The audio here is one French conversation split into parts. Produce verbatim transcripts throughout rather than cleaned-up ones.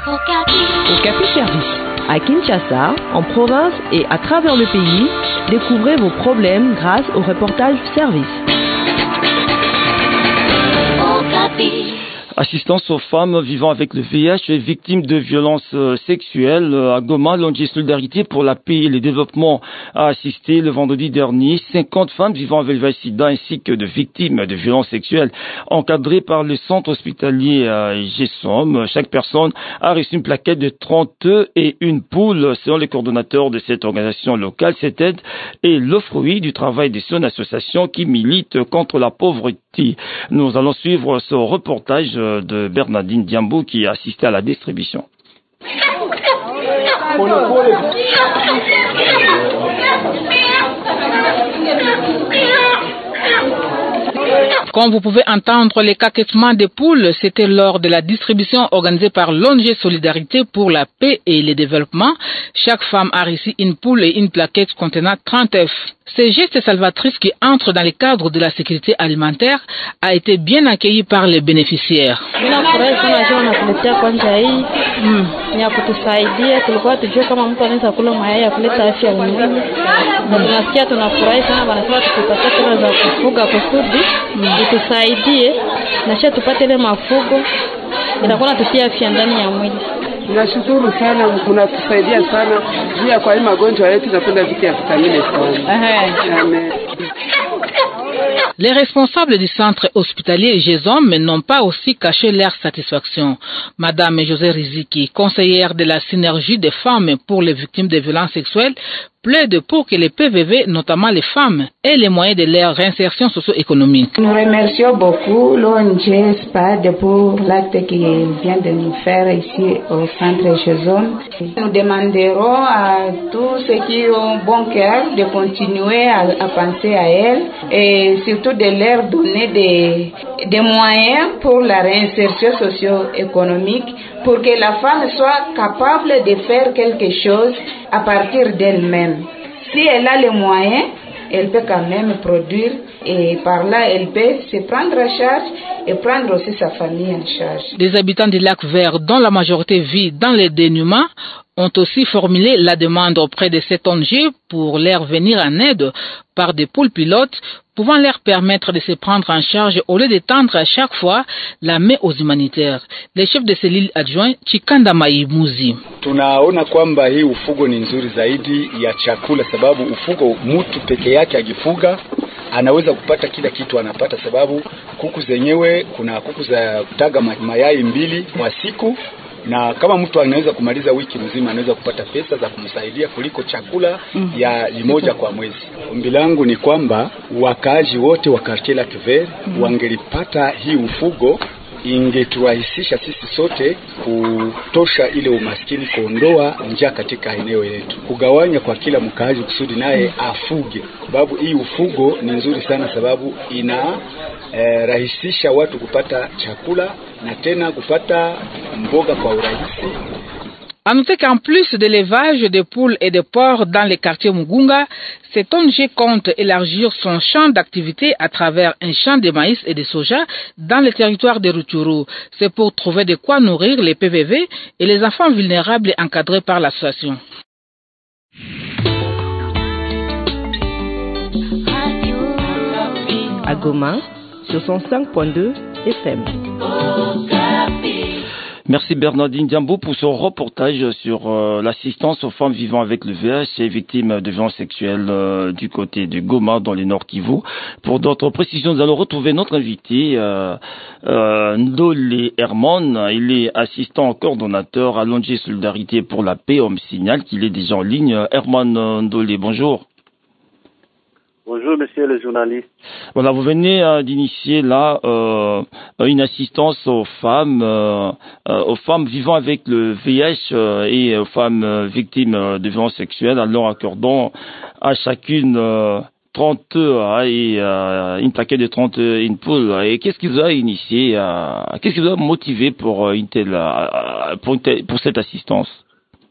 Okapi Service. À Kinshasa, en province et à travers le pays, découvrez vos problèmes grâce au reportage Service. Okapi. Assistance aux femmes vivant avec le V I H et victimes de violences sexuelles. À Goma, l'O N G Solidarité pour la paix et le développement a assisté le vendredi dernier cinquante femmes vivant avec le V I H-Sida ainsi que de victimes de violences sexuelles encadrées par le centre hospitalier G S O M. Chaque personne a reçu une plaquette de trente œufs et une poule. Selon les coordonnateurs de cette organisation locale, cette aide est le fruit du travail de son association qui milite contre la pauvreté. Nous allons suivre ce reportage de Bernardine Diambo qui a assisté à la distribution. Comme vous pouvez entendre les caquettements des poules, c'était lors de la distribution organisée par l'O N G Solidarité pour la paix et le développement. Chaque femme a reçu une poule et une plaquette contenant trente œufs. Ce geste salvatrice qui entre dans le cadre de la sécurité alimentaire a été bien accueilli par les bénéficiaires. Tusaidie na sha tupate ile mafugo inakuwa tutia afya ndani ya mwili. Tunashukuru sana, mnatusaidia sana juu ya kwa hii magonjwa yetu, tunapenda vitu ya vitamini sana. Amen. Les responsables du centre hospitalier G S O M n'ont pas aussi caché leur satisfaction. Madame José Riziki, conseillère de la synergie des femmes pour les victimes de violences sexuelles, plaide pour que les P V V, notamment les femmes, aient les moyens de leur réinsertion socio-économique. Nous remercions beaucoup l'O N G S P A D pour l'acte qu'il vient de nous faire ici au centre G S O M. Nous demanderons à tous ceux qui ont bon cœur de continuer à, à penser à elles et surtout de leur donner des, des moyens pour la réinsertion socio-économique pour que la femme soit capable de faire quelque chose à partir d'elle-même. Si elle a les moyens, elle peut quand même produire et par là, elle peut se prendre en charge et prendre aussi sa famille en charge. Les habitants du lac Vert, dont la majorité vit dans le dénuement, ont aussi formulé la demande auprès de cette O N G pour leur venir en aide par des poules pilotes pouvant leur permettre de se prendre en charge au lieu de tendre à chaque fois la main aux humanitaires. Le chef de cellule adjoint Chikanda Maimuzi. Tunaona kwamba hii ufugo ni nzuri zaidi ya chakula, sababu ufugo mtu peke yake akifuga anaweza kupata kila kitu anapata, sababu kuku zenyewe kuna kuku za kutaga mayai mbili kwa siku, na kama mtu anaweza kumaliza wiki mzima anaweza kupata pesa za kumsaidia kuliko chakula mm. ya limoja kwa mwezi. Ombi langu ni kwamba wakaaji wote wa Quartier Lac Vert mm. wangelipata hii ufugo, ingeturahisisha sisi sote kutosha ile umaskini, kuondoa njaa katika eneo letu, kugawanya kwa kila mkaaji kusudi naye afuge, sababu hii ufugo ni nzuri sana, sababu ina eh, rahisisha watu kupata chakula na tena kupata mboga kwa urahisi. À noter qu'en plus de l'élevage de poules et de porcs dans les quartiers Mugunga, cette O N G compte élargir son champ d'activité à travers un champ de maïs et de soja dans le territoire de Rutshuru. C'est pour trouver de quoi nourrir les P V V et les enfants vulnérables encadrés par l'association. À Goma, sur cent cinq point deux F M. Merci Bernardine Diambo pour ce reportage sur euh, l'assistance aux femmes vivant avec le V I H et victimes de violences sexuelles euh, du côté de Goma dans le Nord Kivu. Pour d'autres précisions, nous allons retrouver notre invité euh, euh, Ndole Herman. Il est assistant coordonnateur à l'O N G Solidarité pour la paix. On me signale qu'il est déjà en ligne. Herman Ndole, bonjour. Bonjour, monsieur le journaliste. Voilà, vous venez euh, d'initier là euh, une assistance aux femmes, euh, euh, aux femmes vivant avec le V I H euh, et aux femmes euh, victimes euh, de violences sexuelles, en leur accordant à chacune euh, trente œufs hein, et euh, une plaquette de trente œufs et une poule. Et qu'est-ce qui vous a initié, euh, qu'est-ce qui vous a motivé pour une telle, euh, pour, une telle pour cette assistance?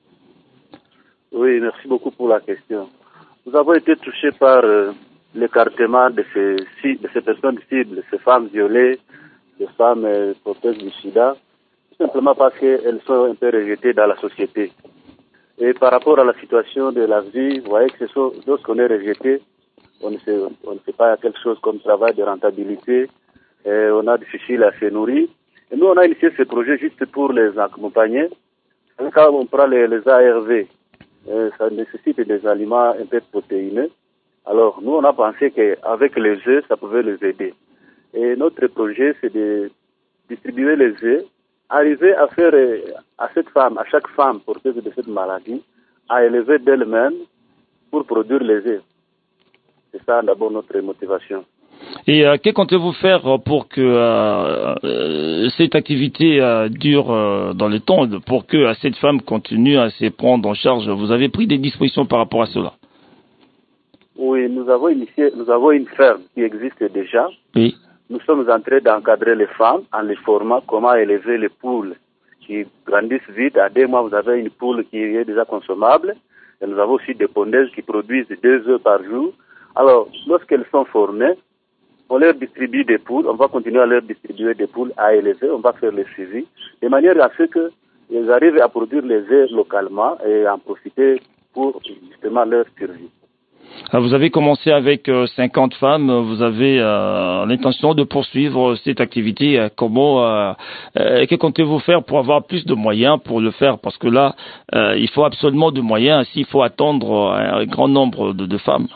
Oui, merci beaucoup pour la question. Nous avons été touchés par euh, l'écartement de ces, de ces personnes cibles, ces femmes violées, ces femmes euh, porteuses du sida. simplement parce qu'elles sont un peu rejetées dans la société. Et par rapport à la situation de la vie, vous voyez que ce sont, lorsqu'on est rejeté, on ne sait, on ne sait pas quelque chose comme travail de rentabilité, et on a difficile à se nourrir. Et nous, on a initié ce projet juste pour les accompagner. Quand on prend les, les A R V, euh, ça nécessite des aliments un peu protéinés. Alors, nous, on a pensé qu'avec les œufs, ça pouvait les aider. Et notre projet, c'est de distribuer les œufs, arriver à faire à cette femme, à chaque femme porteuse de cette maladie, à élever d'elle-même pour produire les œufs. C'est ça d'abord notre motivation. Et euh, que comptez-vous faire pour que euh, euh, cette activité euh, dure euh, dans le temps, pour que euh, cette femme continue à se prendre en charge? Vous avez pris des dispositions par rapport à cela? Oui, nous avons initié, nous avons une ferme qui existe déjà. Oui. Nous sommes en train d'encadrer les femmes en les formant comment élever les poules qui grandissent vite. À deux mois, vous avez une poule qui est déjà consommable. Et nous avons aussi des pondeuses qui produisent deux œufs par jour. Alors, lorsqu'elles sont formées, on leur distribue des poules, on va continuer à leur distribuer des poules à élever, on va faire le suivi, de manière à ce qu'ils arrivent à produire les œufs localement et en profiter pour justement leur survie. Vous avez commencé avec cinquante femmes, vous avez euh, l'intention de poursuivre cette activité. Comment, euh, euh, que comptez-vous faire pour avoir plus de moyens pour le faire? Parce que là, euh, il faut absolument de moyens s'il faut attendre un grand nombre de, de femmes.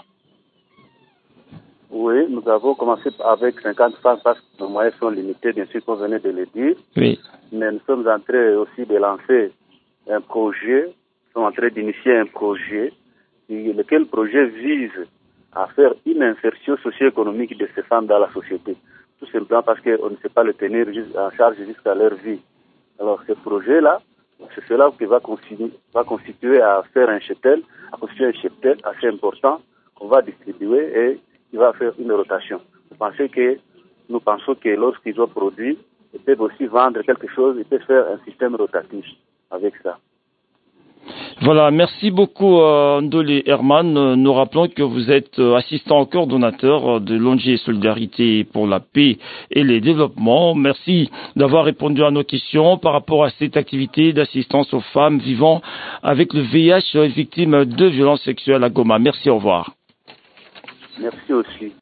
Oui, nous avons commencé avec cinquante femmes parce que nos moyens sont limités, bien sûr, comme vous venez de le dire. Oui. Mais nous sommes en train aussi de lancer un projet, nous sommes en train d'initier un projet, lequel projet vise à faire une insertion socio-économique de ces femmes dans la société. Tout simplement parce qu'on ne sait pas le tenir en charge jusqu'à leur vie. Alors ce projet-là, c'est cela qui va constituer, va constituer à faire un cheptel, à constituer un cheptel assez important qu'on va distribuer et qui va faire une rotation. Vous pensez que, nous pensons que lorsqu'ils ont produit, ils peuvent aussi vendre quelque chose, ils peuvent faire un système rotatif avec ça. Voilà, merci beaucoup euh, Ndolé Herman. Nous rappelons que vous êtes euh, assistant coordonnateur de l'O N G Solidarité pour la paix et le développement. Merci d'avoir répondu à nos questions par rapport à cette activité d'assistance aux femmes vivant avec le V I H victimes de violences sexuelles à Goma. Merci, au revoir. Merci aussi.